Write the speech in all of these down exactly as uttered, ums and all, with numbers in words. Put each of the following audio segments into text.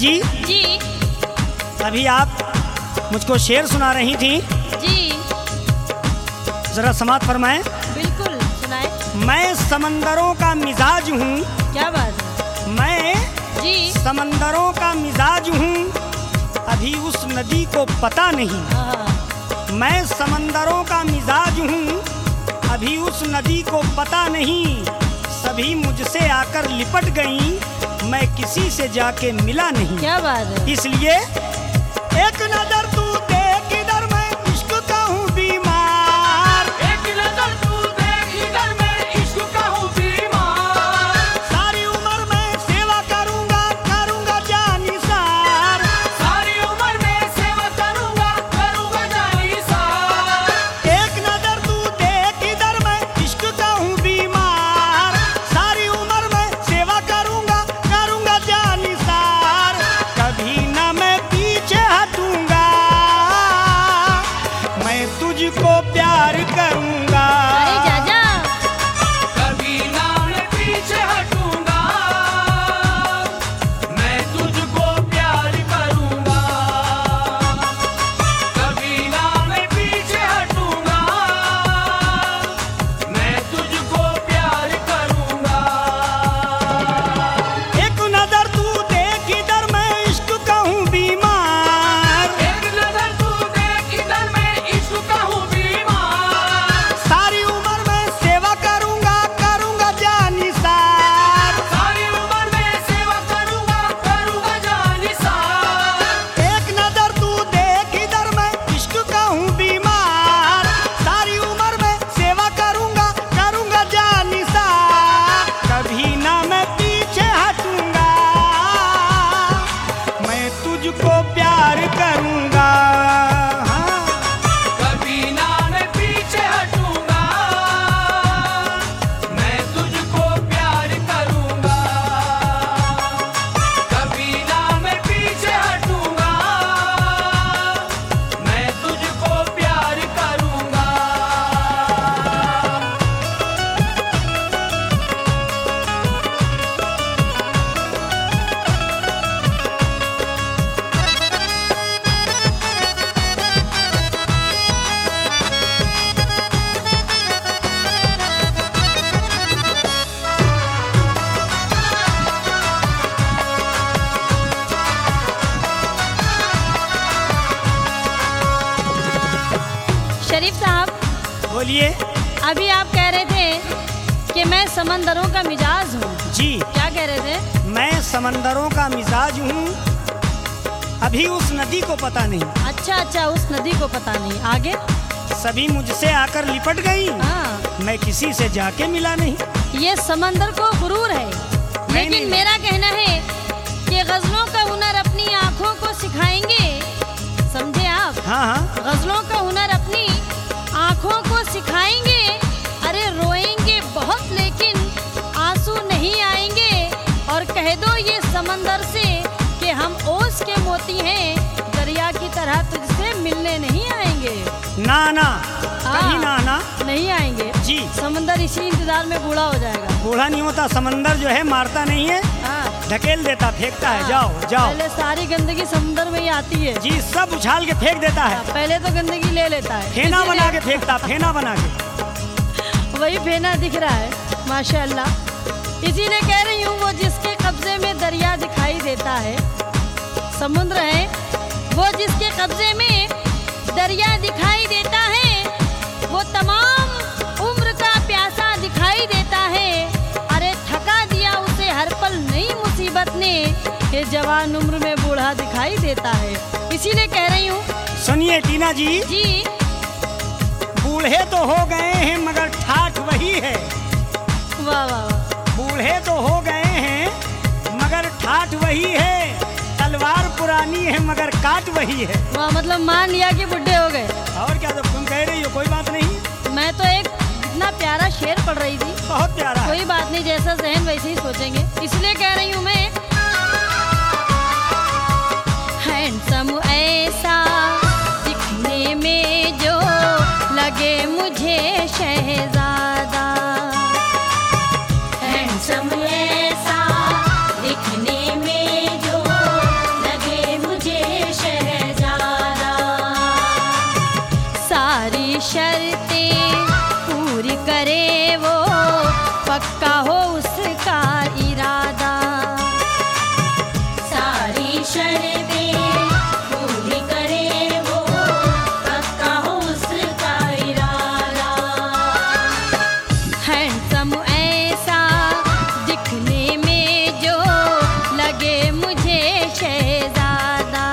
जी जी अभी आप मुझको शेर सुना रही थी, जी जरा समाप्त फरमाएं। बिल्कुल सुनाए। मैं समंदरों का मिजाज हूँ, क्या बात है। मैं जी समंदरों का मिजाज हूँ, अभी उस नदी को पता नहीं। हाँ। मैं समंदरों का मिजाज हूँ, अभी उस नदी को पता नहीं। सभी मुझसे आकर लिपट गईं, मैं किसी से जाके मिला नहीं। क्या बात है। इसलिए एक नजर तू देख इधर, मैं इश्क का हूँ बीमार। एक नजर तू देख इधर, मैं इश्क का हूँ बीमार। सारी उम्र मैं सेवा करूँगा, करूँगा जानिसार। सारी उम्र में सेवा करूँगा, करूँगा जानिसार। एक नजर तू देख इधर, मैं इश्क का हूँ बीमार। सारी उम्र मैं सेवा करूँगा, करूँगा जानिसार। कभी न मैं पीछे हटूँगा, मैं तुझको प्यार करूँगा। अरे जाजा कभी ना मैं पीछे हटूँगा, मैं तुझको प्यार करूँगा। कभी ना मैं पीछे हटूँगा, मैं तुझको प्यार करूँगा। एक नजर तू देख इधर, मैं इश्क का हूँ बीमार। एक नजर तू देख इधर, मैं इश्क का हूँ बीमार। सारी उम्र मैं सेवा करूँगा, करूँगा जानिसार। सारी उम्र में सेवा करूँगा, करूँगा जानिसार। एक नजर तू देख इधर, मैं इश्क का हूँ बीमार। सारी उम्र मैं सेवा करूँगा, करूँगा जानिसार। कभी ना मैं पीछे हटूँगा, मैं तुझको प्यार करूँगा। हाँ। कभी ना मैं पीछे हटूँगा, मैं तुझको प्यार करूँगा। कभी ना मैं पीछे हटूँगा, मैं तुझको प्यार करूँगा। शरीफ साहब, बोलिए। अभी आप कह रहे थे कि मैं समंदरों का मिजाज हूँ। जी क्या कह रहे थे। मैं समंदरों का मिजाज हूँ, अभी उस नदी को पता नहीं। अच्छा अच्छा, उस नदी को पता नहीं। आगे। सभी मुझसे आकर लिपट गई, हाँ, मैं किसी से जाके मिला नहीं। ये समंदर को गुरूर है, लेकिन नहीं। मेरा कहना है कि गजलों का हुनर अपनी आँखों को सिखाएंगे। समझे आप। हाँ हाँ गजलों का हुनर अपनी आँखों को सिखाएंगे। अरे रोएंगे बहुत लेकिन आंसू नहीं आएंगे। और कह दो ये समंदर से कि हम ओस के मोती हैं, दरिया की तरह तुझसे मिलने नहीं आएंगे। ना ना हाँ। कहीं ना ना नहीं आएंगे। जी। समंदर इसी इंतजार में बूढ़ा हो जाएगा। बूढ़ा नहीं होता, समंदर जो है मारता नहीं है, हाँ, ढकेल देता, फेंकता है। हाँ। जाओ जाओ। पहले सारी गंदगी समुद्र में ही आती है। जी सब उछाल के फेंक देता है, पहले तो गंदगी ले लेता है, फेना इसीलिए- बना के फेंकता, फेना बना के। वही फेना दिख रहा है माशाल्लाह। इसीलिए कह रही हूँ, वो जिसके कब्जे में दरिया दिखाई देता है, समुद्र है, वो जिसके कब्जे में दरिया दिखाई देता है, वो तमाम उम्र का प्यासा दिखाई देता है। अरे थका दिया उसे हर पल नई मुसीबत ने, ये जवान उम्र में बूढ़ा दिखाई देता है। इसीलिए कह रही हूँ। सुनिए टीना जी, जी बूढ़े तो हो गए हैं मगर ठाठ वही है। वाह वाह वाह। बूढ़े तो हो गए हैं मगर ठाठ वही है। तलवार पुरानी है मगर काट वही है। वाह, मतलब मान लिया कि बुढ़े हो गए। और क्या, जब तुम कह रही हो कोई बात नहीं। मैं तो एक इतना प्यारा शेर पढ़ रही थी। बहुत प्यारा है। कोई बात नहीं, जैसा जहन वैसे ही सोचेंगे। इसलिए कह रही हूँ मैं, हैंडसम ऐसा दिखने में जो लगे मुझे शहजादा, हैंडसम ऐसा दिखने में जो शर्तें पूरी करे वो, पक्का हो उसका इरादा। सारी शर्तें पूरी करे वो, पक्का हो उसका इरादा। हैंडसम ऐसा दिखने में जो लगे मुझे शहजादा।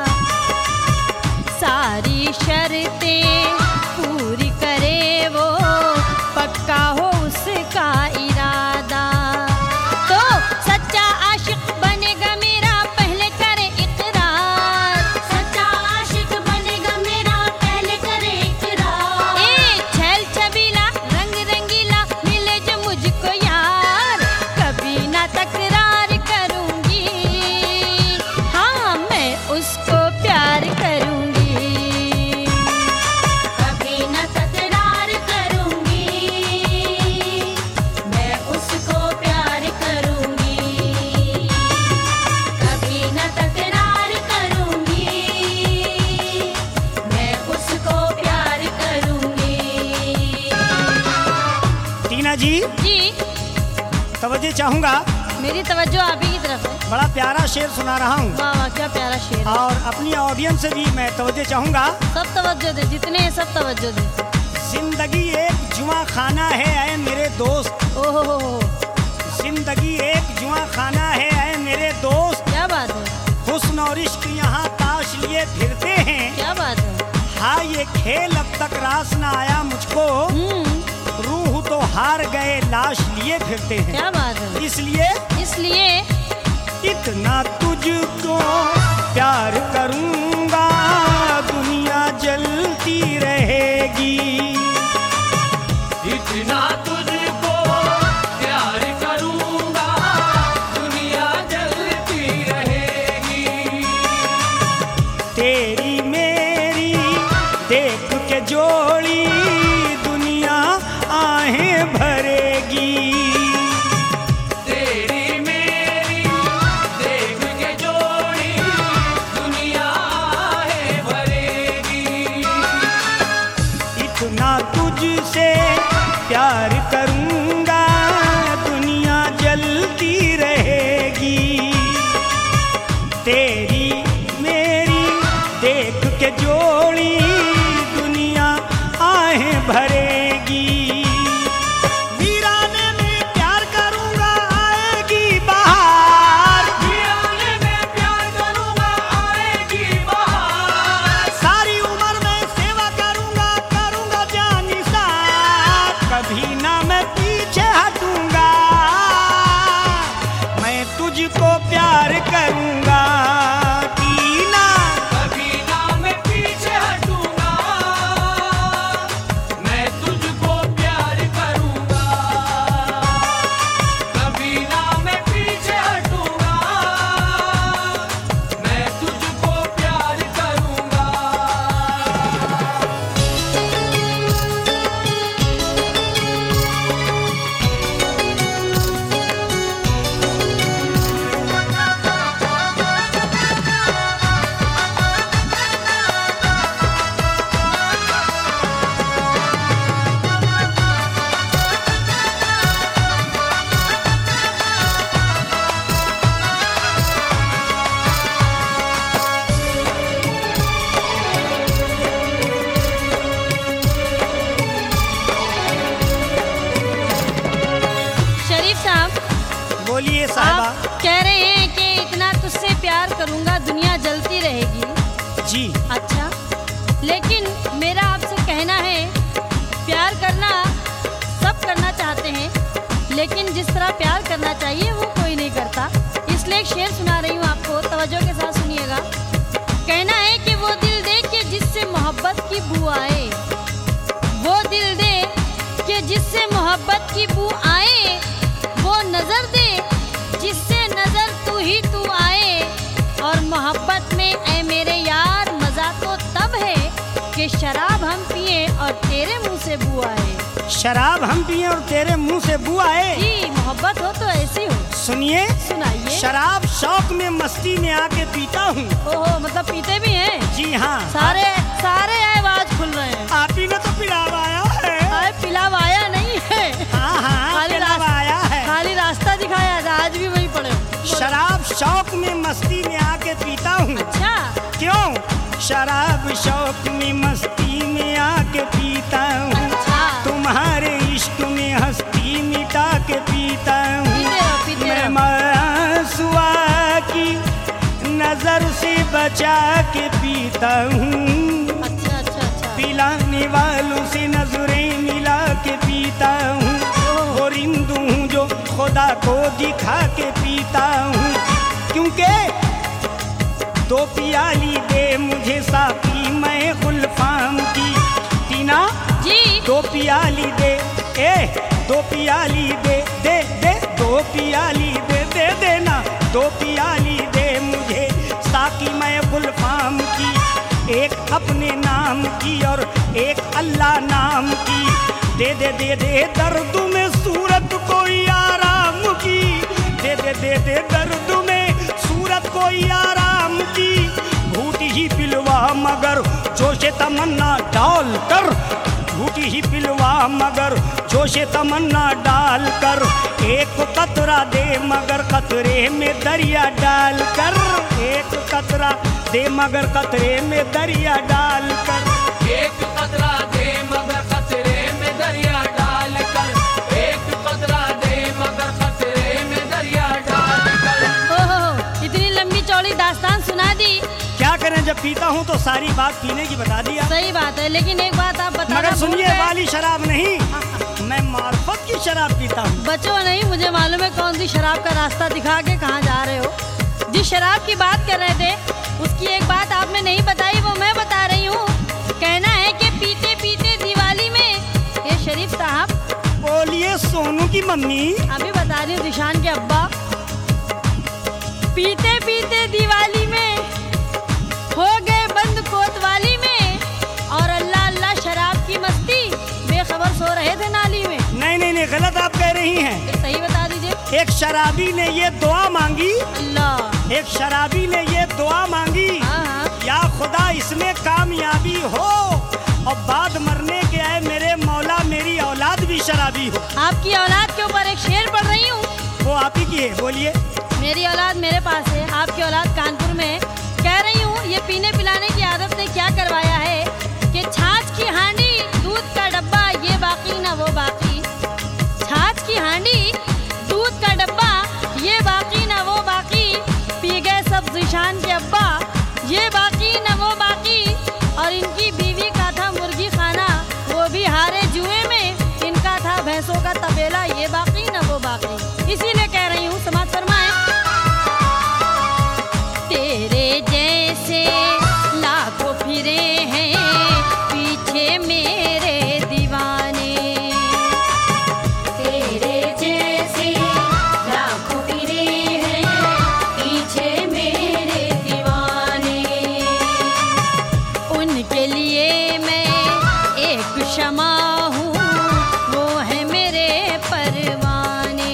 सारी शर्तें पूरी करे वो, पक्का हो उसका इरादा। तो सच्चा आशिक बनेगा मेरा, पहले करे इकरार। सच्चा आशिक बनेगा मेरा, पहले करे इकरार। ए छैल छबीला रंग रंगीला मिले जो मुझको यार, कभी ना तकरार करूंगी, हाँ मैं उसको प्यार करूंगी। कभी न तकरार करूंगी, मैं उसको प्यार करूंगी। कभी न तकरार करूंगी, मैं उसको प्यार करूंगी। टीना जी, जी तवज्जो चाहूंगा, मेरी तवज्जो आप ही की तरफ है। बड़ा प्यारा शेर सुना रहा हूँ वाह वाह क्या प्यारा शेर है। और अपनी ऑडियंस से भी मैं तवज्जो चाहूंगा। सब तवज्जो दे, जितने हैं सब तवज्जो दे। जिंदगी एक जुआ खाना है ऐ मेरे दोस्त, ओहो हो हो, जिंदगी एक जुआ खाना है ऐ मेरे दोस्त। क्या बात है, हुस्न और इश्क यहाँ ताश लिए फिरते हैं, क्या बात है। हाँ ये खेल अब तक रास ना आया मुझको, हम्म, रूह तो हार गए लाश लिए फिरते हैं। क्या बात है। इसलिए इसलिए इतना तुझको प्यार करूंगा, दुनिया जलती रहेगी। इतना तुझको प्यार करूंगा, दुनिया जलती रहेगी। तेरी मेरी देख के जोड़ी, दुनिया आहें भरेगी। तेरी मेरी देख के जोड़ी, दुनिया है भरेगी। इतना तुझसे प्यार करूंगा, दुनिया जलती रहेगी। तेरी मेरी देख के जोड़ी, दुनिया आहें भरेगी। वीराने में प्यार करूंगा, आएगी बहार। वीराने में प्यार करूंगा, आएगी बहार। सारी उम्र में सेवा करूंगा, करूंगा जानिसार। कभी ना मैं पीछे हटूंगा, मैं तुझको प्यार करूंगा। टीना कभी ना मैं पीछे हटूंगा, मैं तुझको प्यार करूंगा। कभी ना मैं पीछे हटूंगा, मैं तुझको प्यार करूंगा। शरीफ साहब, बोलिए साहबा। आप कह रहे हैं कि इतना तुझसे प्यार करूंगा, दुनिया जलती रहेगी। जी अच्छा, लेकिन मेरा आपसे कहना है, प्यार करना सब करना चाहते हैं, लेकिन जिस तरह प्यार करना चाहिए वो कोई नहीं करता। इसलिए एक शेर सुना रही हूँ आपको, तवज्जो के साथ सुनिएगा। कहना है कि वो दिल दे के जिससे मोहब्बत की बू आए, वो दिल दे कि जिससे मोहब्बत की बू आए, वो नजर दे जिससे नजर तू ही तू आए। और मोहब्बत में ऐ मेरे यार मजा तो तब है कि शराब हम पिए और तेरे मुंह से बू आए। शराब हम पिए और तेरे मुंह से बू आए। जी, मोहब्बत हो तो ऐसी हो। सुनिए, सुनाइए। शराब शौक में मस्ती में आके पीता हूँ। ओहो, मतलब पीते भी हैं? जी हाँ। सारे सारे आवाज खुल रहे हैं। आप ही ने तो पिला मस्ती में आके पीता हूँ। अच्छा, क्यों? शराब शौक में मस्ती में आके पीता हूँ। अच्छा। तुम्हारे इश्क में हस्ती मिटा के पीता हूँ। पीते रहो, पीते मैं रहो। मासुआ की नजर से बचा के पीता हूँ। अच्छा अच्छा अच्छा। पिलाने वालों से नजरें मिला के पीता हूँ। वो रिंदू हूँ जो खुदा को दिखा के पीता हूँ। क्योंकि दो पियाली दे मुझे साकी मैं गुलफाम की। टीना, जी, दो पियाली दे, ए दो पियाली दे दे दे दो पियाली दे दे देना। दो पियाली दे मुझे साकी मैं गुलफाम की। एक अपने नाम की और एक अल्लाह नाम की। दे दे दे दे दर्द में सूरत कोई आराम की। दे दे दे दे दर्द में सूरत कोई आराम की। घूट ही पिलवा मगर जोशे तमन्ना डाल कर। घूट ही पिलवा मगर जोशे तमन्ना डाल कर। एक कतरा दे मगर कतरे में दरिया डाल कर। एक कतरा दे मगर कतरे में दरिया डाल कर। एक कतरा दे मगर कतरे में दरिया डाल कर। एक कतरा दे मगर कतरे में दरिया डाल कर। ओहो, इतनी लंबी चौड़ी दास्तान सुना दी। क्या करें, जब पीता हूँ तो सारी बात पीने की बता दिया। सही बात है, लेकिन एक बात आप बताना मगर भूल सुनिए, गए। वाली शराब नहीं, मैं मार्फत की शराब पीता हूँ। बचो नहीं, मुझे मालूम है कौन सी शराब का रास्ता दिखा के कहाँ जा रहे हो। जिस शराब की बात कर रहे थे उसकी एक बात आपने नहीं बताई, वो मैं बता रही हूँ। कहना है कि पीते पीते दिवाली में, ये शरीफ साहब बोलिए सोनू की मम्मी। अभी बता रही हूँ, दिशान के अब्बा, पीते पीते दिवाली में हो गए बंद कोतवाली में और अल्लाह अल्लाह शराब की मस्ती बेखबर सो रहे थे नाली में। नहीं नहीं नहीं, गलत आप कह रही हैं। फिर सही बता दीजिए। एक शराबी ने ये दुआ मांगी। अल्लाह, एक शराबी ने ये दुआ मांगी, हाँ हाँ, या खुदा इसमें कामयाबी हो और बाद मरने के आए मेरे मौला मेरी औलाद भी शराबी हो। आपकी औलाद के ऊपर एक शेर पढ़ रही हूँ। वो आप ही की है, बोलिए। मेरी औलाद मेरे पास है, आपकी औलाद कानपुर में है। कह रही हूँ, ये पीने पिलाने की आदत ने क्या करवाया है कि छाछ की हांडी, दूध का डब्बा, ये बाकी ना वो बाकी। छाछ की हांडी, दूध का डब्बा, ये बाकी ना वो बाकी। पी गए सब जिशान के अब्बा, ये बाकी ना वो बाकी। और इनकी बीवी का था मुर्गी खाना, वो भी हारे जुए में। इनका था भैंसों का तबेला, ये बाकी ना वो बाकी। इसीलिए कह रही हूँ, समाज फरमाए। तेरे जैसे लाखों फिरे हैं पीछे मेरे दीवाने। तेरे जैसे लाखों फिरे हैं पीछे मेरे दीवाने। उनके लिए मैं एक क्षमा हूँ, वो है मेरे परवाने।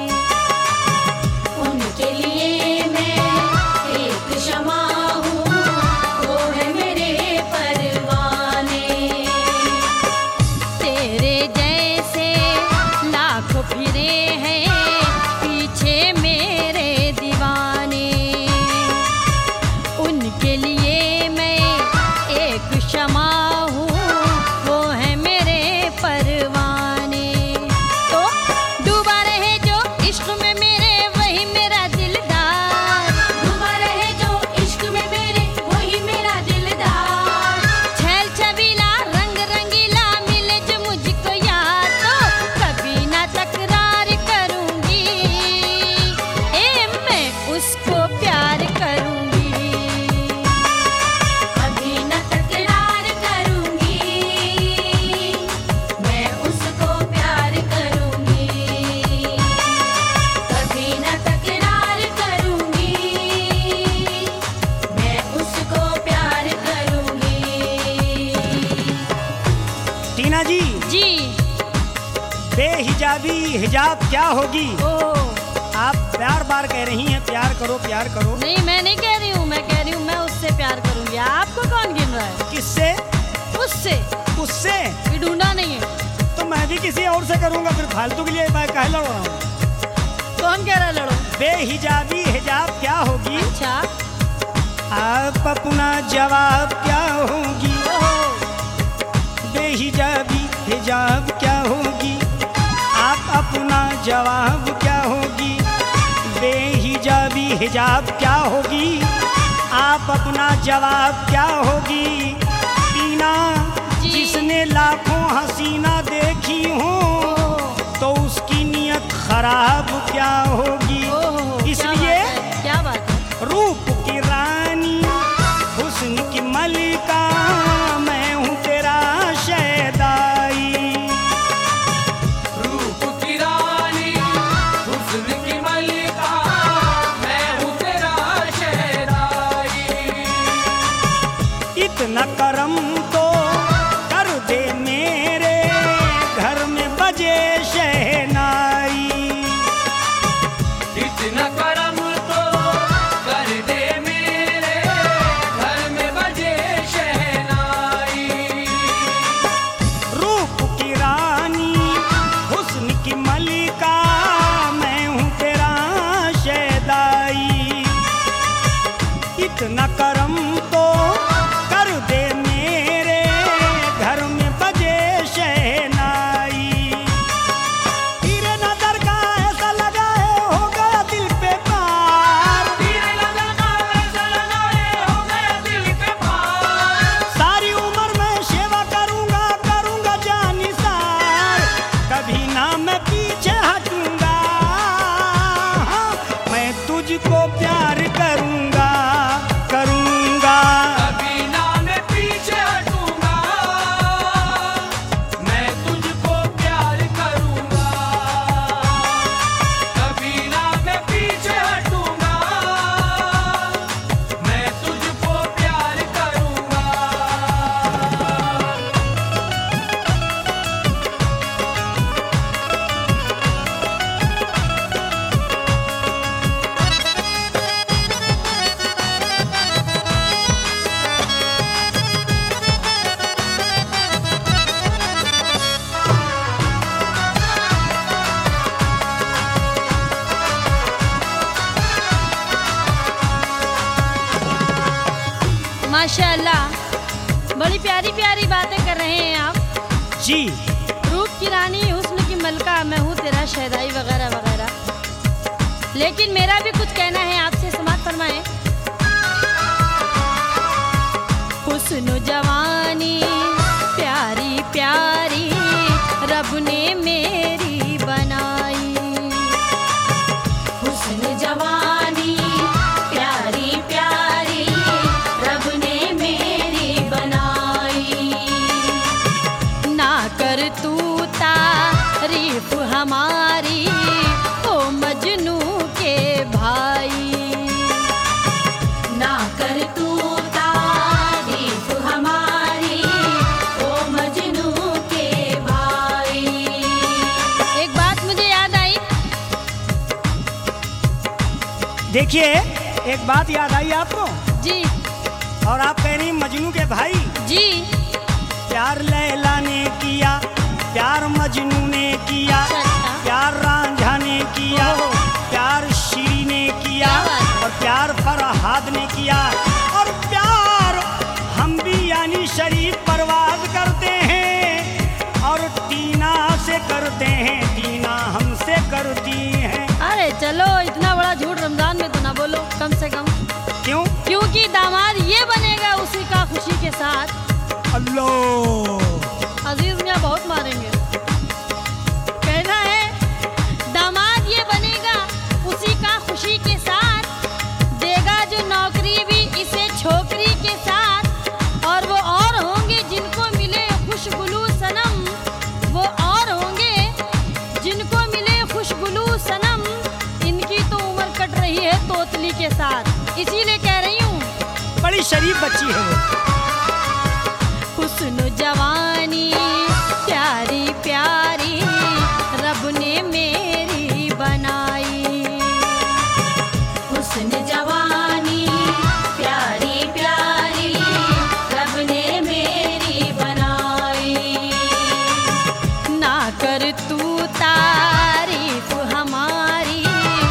उनके लिए मैं एक क्षमा हूँ, वो है मेरे परवाने। तेरे जैसे लाखों फिरे हैं पीछे मेरे दीवाने। उनके लिए मैं एक क्षमा हूँ, वो है मेरे परवाने। तो डूबा रहे जो इश्क में मेरे, वही मेरा दिलदार। डूबा रहे जो इश्क में मेरे, वही मेरा दिलदार। छैल छबीला रंग रंगीला मिले जो मुझको यार, तो कभी ना तकरार करूंगी। ए मैं उसको प्यार करूंगी। कभी न तकरार करूंगी, मैं उसको प्यार करूंगी। कभी न तकरार करूंगी, मैं उसको प्यार करूंगी। टीना जी, जी, बेहिजाबी हिजाब क्या होगी? ओ आप बार बार कह रही हैं प्यार करो प्यार करो। नहीं, मैं नहीं कह रही हूँ, मैं कह रही हूँ मैं उससे प्यार करूंगी। आपको कौन गिन रहा है? किससे? उससे। उससे? ये ढूंढा नहीं है। तो मैं भी किसी और से करूंगा, फिर फालतू के लिए मैं कह लड़ रहा हूँ। तो कौन कह रहा है लड़ो? बेहिजाबी हिजाब क्या होगी? अच्छा। आप अपना जवाब क्या होगी? ओहो। बेहिजाबी हिजाब क्या होगी? आप अपना जवाब क्या होगी? बेहिजाबी हिजाब क्या होगी? आप अपना जवाब क्या होगी? बीना जी। जिसने लाखों हसीना देखी हो तो उसकी नियत खराब क्या होगी? ओहो, क्या इसलिए बात है, क्या बात है? रूप की रानी हुस्न की मलिका मैं हूँ तेरा शहदाई। रूप की रानी हुस्न की मलिका मैं हूँ तेरा शहनाई। इतना करम तो कर दे मेरे घर में बजे शहनाई। इतना करम तो कर दे मेरे घर में बजे शहनाई। रूप की रानी हुस्न की मलिका मैं हूँ तेरा शहदाई। इतना करम तो कर दे मेरे घर में बजे शहनाई। तेरे नजर का ऐसा लगा है हो गया दिल पे पार। तेरे नजर का ऐसा लगा है हो गया दिल पे पार। सारी उम्र मैं सेवा करूंगा करूंगा जानिसार। कभी ना मैं पीछे हटूंगा। हाँ, मैं तुझको प्यार करूंगा करूंगा। कभी ना मैं पीछे हटूंगा। मैं तुझको प्यार करूंगा। कभी ना मैं पीछे हटूंगा। मैं तुझको प्यार करूंगा। माशाअल्लाह, बड़ी प्यारी प्यारी बातें कर रहे हैं आप। जी रूप की रानी हुस्न की मलका मैं हूँ तेरा शहदाई वगैरह वगैरह। लेकिन मेरा भी कुछ कहना है आपसे, समाज फरमाएं। हुस्न जवानी प्यारी प्यारी रब ने मेरी बनाई। हुस्न जवानी प्यारी प्यारी रब ने मेरी बनाई। ना कर तू तारीफ हमारी ओ मजनू के भाई। ना कर तू तारीफ हमारी ओ मजनू के भाई। एक बात मुझे याद आई। देखिए, एक बात याद आई आपको जी और आप कह रही मजनू के भाई। जी। प्यार लैला ने किया, प्यार मजनू ने किया, अच्छा, अच्छा। प्यार रांझा ने किया, ओहो। प्यार शीरी ने किया क्या बात है? और प्यार फरहाद ने किया। और प्यार हम भी यानी शरीफ परवाज करते हैं और टीना से करते हैं, टीना हमसे करती है। अरे चलो, इतना बड़ा झूठ रमजान में तो ना बोलो कम से कम। क्यों? क्योंकि दामाद ये बनेगा उसी का खुशी के साथ। अल्लाह, अजीज मियाँ बहुत मारेंगे। कहना है दामाद ये बनेगा उसी का खुशी के साथ, देगा जो नौकरी भी इसे छोकरी के साथ। और वो और होंगे जिनको मिले खुशबुलू सनम, वो और होंगे जिनको मिले खुशबुलू सनम। इनकी तो उम्र कट रही है तोतली के साथ, इसीलिए कह रही हूँ बड़ी शरीफ बच्ची है वो। हुस्न जवानी प्यारी प्यारी रब ने मेरी बनाई। हुस्न जवानी प्यारी प्यारी रब ने मेरी बनाई। ना कर तू तारीफ हमारी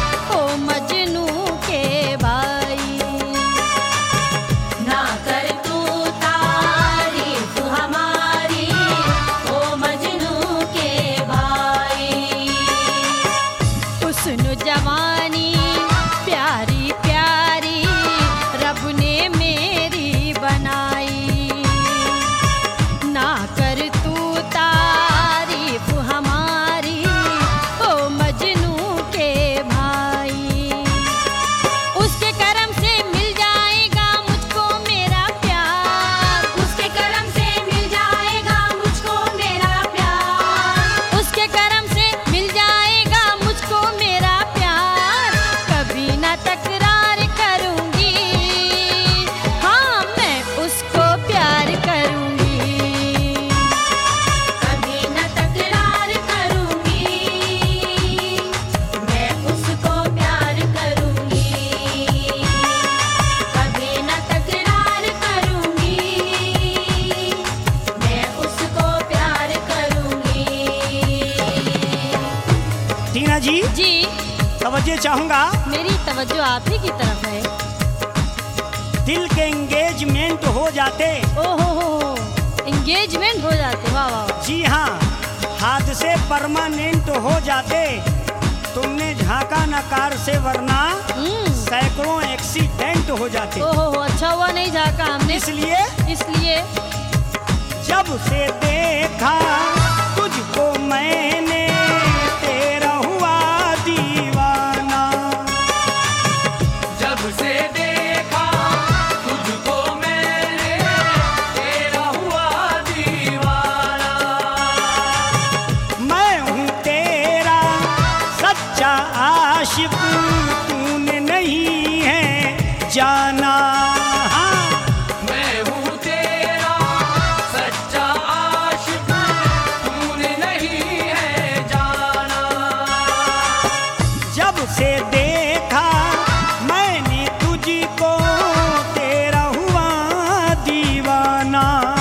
तुझे चाहूंगा, मेरी तवज्जो आप ही की तरफ है। दिल के एंगेजमेंट हो जाते। ओ हो हो एंगेजमेंट हो जाते, वाह वाह वाह। जी हाँ, हाथ से परमानेंट हो जाते। तुमने झांका न कार से, वरना हम्म, सैकड़ों एक्सीडेंट हो जाते। ओ हो हो अच्छा हुआ नहीं झाका हमने, इसलिए इसलिए जब से देखा तुझको मैंने, तेरा हुआ दीवाना। जब से देखा तुझको मैंने, तेरा हुआ दीवाना। मैं हूँ तेरा सच्चा आशिक, तूने नहीं है जाना। हाँ, मैं हूँ तेरा सच्चा आशिक, तूने नहीं है जाना। जब से देखा मैंने तुझको, तेरा हुआ दीवाना।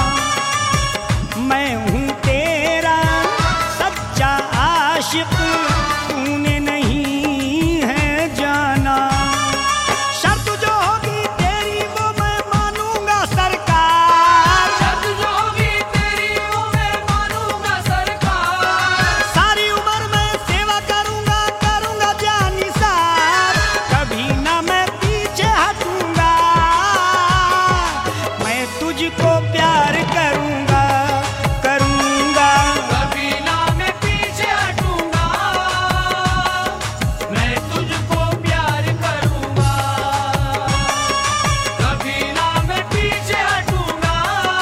मैं हूँ तेरा सच्चा आशिक, तूने नहीं है जाना। शर्त जो होगी तेरी वो मैं मानूंगा सरकार। शर्त जो होगी तेरी वो मैं मानूंगा सरकार। सारी उम्र मैं सेवा करूंगा, करूंगा जानिसार। कभी ना मैं पीछे हटूंगा, मैं तुझको प्यार करूंगा, करूंगा। कभी ना मैं पीछे हटूंगा, मैं तुझको प्यार करूंगा। कभी ना मैं पीछे हटूंगा,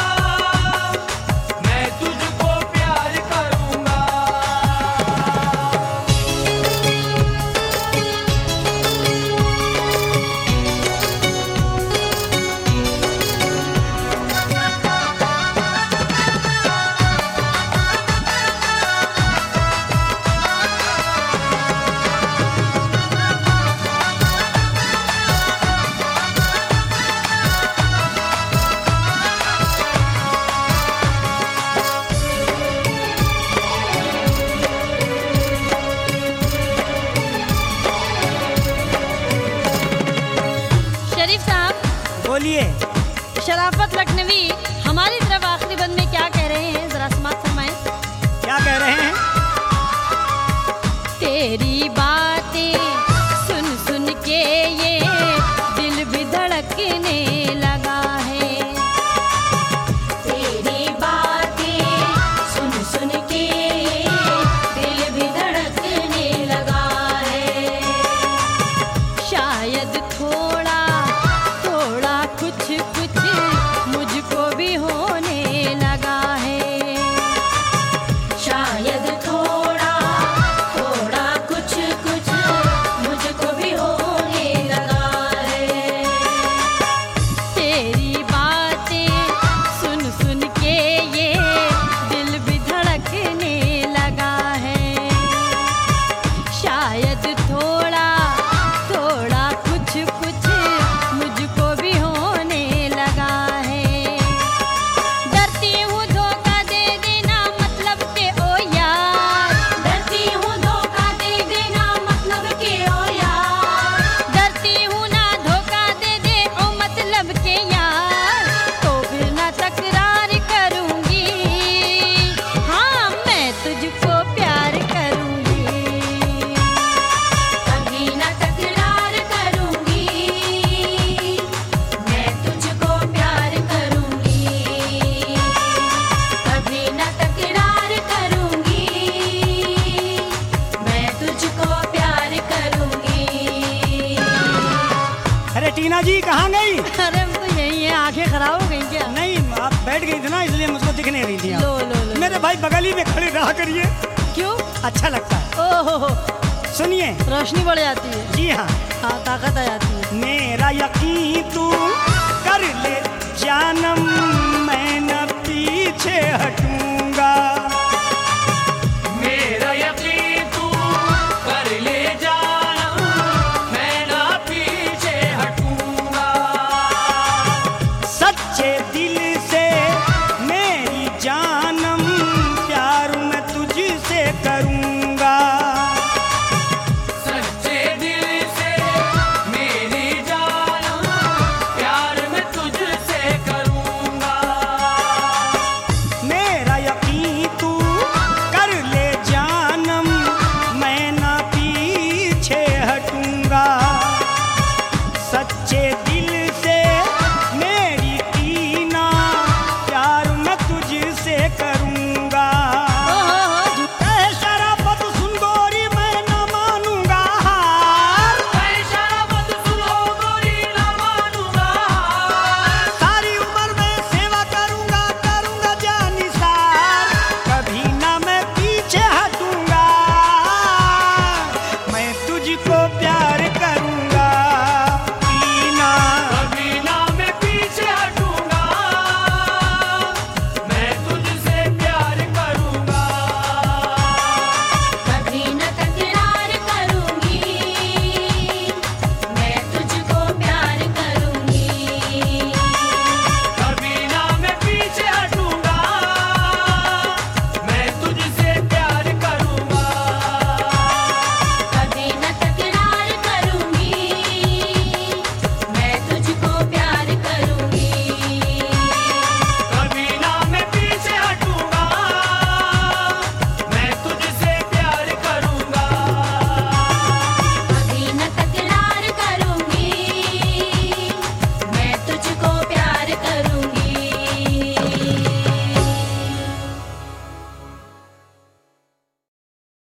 मैं तुझको प्यार करूंगा। शरीफ साहब, बोलिए। शराफत लखनवी हमारी तरफ आखिरी बंद में क्या कह रहे हैं, जरा समाप्त फरमाएं। क्या कह रहे हैं? तेरी बातें सुन सुन के ये दिल भी धड़कने लगा है। तेरी बातें सुन सुन के दिल भी धड़कने लगा है। शायद थोड़ा थोड़ा कुछ कुछ मुझको भी होने लगा है। शायद थोड़ा थोड़ा कुछ कुछ मुझको भी होने लगा है। तेरी बातें सुन सुन के ये दिल भी धड़कने लगा है। शायद थोड़ा थोड़ा कुछ कुछ मुझको भी होने लगा है। डरती हूँ धोखा दे देना मतलब के ओ यार। डरती हूँ धोखा दे देना मतलब के ओ यार। डरती हूँ ना धोखा दे दे ओ मतलब के यार। तो फिर ना तकरार करूँगी, हाँ मैं तुझको प्यार करूँगी। कभी न तकरार करूँगी, मैं तुझको प्यार करूँगी। कभी न तकरार करूँगी, मैं तुझको प्यार करूँगी। अरे टीना जी कहाँ गई? अरे हम तो यही है, आंखें खराब हो गई क्या? नहीं, आप बैठ गई थी ना, इसलिए मुझको दिख नहीं रही थी आप। लो लो लो। मेरे भाई बगल ही में खड़े रहा करिए, क्यों? अच्छा लगता है। ओ हो हो सुनिए। रोशनी बढ़ जाती है, जी हाँ, हाँ ताकत आ जाती है। मेरा यकीन तू कर ले जानम, मैं न